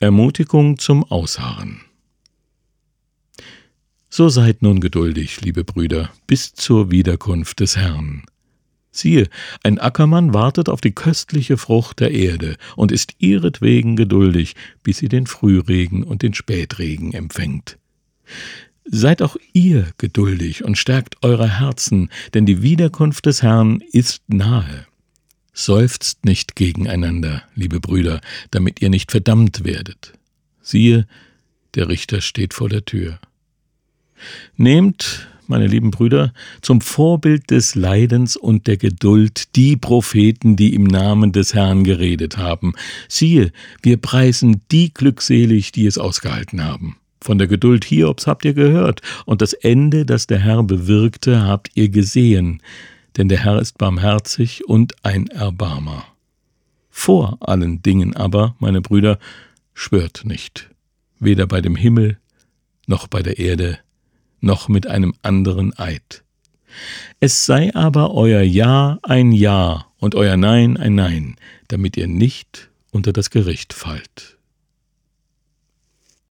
Ermutigung zum Ausharren. So seid nun geduldig, liebe Brüder, bis zur Wiederkunft des Herrn. Siehe, ein Ackermann wartet auf die köstliche Frucht der Erde und ist ihretwegen geduldig, bis sie den Frühregen und den Spätregen empfängt. Seid auch ihr geduldig und stärkt eure Herzen, denn die Wiederkunft des Herrn ist nahe. Seufzt nicht gegeneinander, liebe Brüder, damit ihr nicht verdammt werdet. Siehe, der Richter steht vor der Tür. Nehmt, meine lieben Brüder, zum Vorbild des Leidens und der Geduld die Propheten, die im Namen des Herrn geredet haben. Siehe, wir preisen die glückselig, die es ausgehalten haben. Von der Geduld Hiobs habt ihr gehört, und das Ende, das der Herr bewirkte, habt ihr gesehen. Denn der Herr ist barmherzig und ein Erbarmer. Vor allen Dingen aber, meine Brüder, schwört nicht, weder bei dem Himmel, noch bei der Erde, noch mit einem anderen Eid. Es sei aber euer Ja ein Ja und euer Nein ein Nein, damit ihr nicht unter das Gericht fallt.